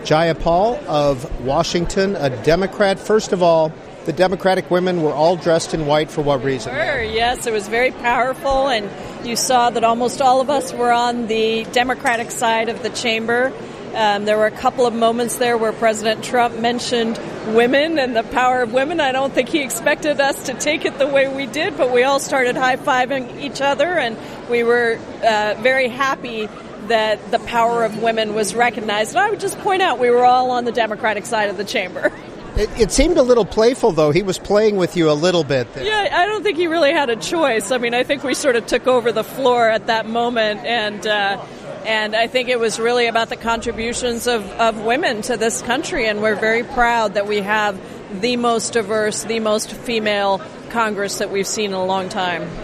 Jaya Paul of Washington, a Democrat. First of all, the Democratic women were all dressed in white for what reason? Sure, yes, it was very powerful, and you saw that almost all of us were on the Democratic side of the chamber. There were a couple of moments there where President Trump mentioned women and the power of women. I don't think he expected us to take it the way we did, but we all started high-fiving each other, and we were very happy that the power of women was recognized. And I would just point out we were all on the Democratic side of the chamber. It seemed a little playful, though. He was playing with you a little bit there. Yeah, I don't think he really had a choice. I mean, I think we sort of took over the floor at that moment, and I think it was really about the contributions of women to this country, and we're very proud that we have the most diverse, the most female Congress that we've seen in a long time.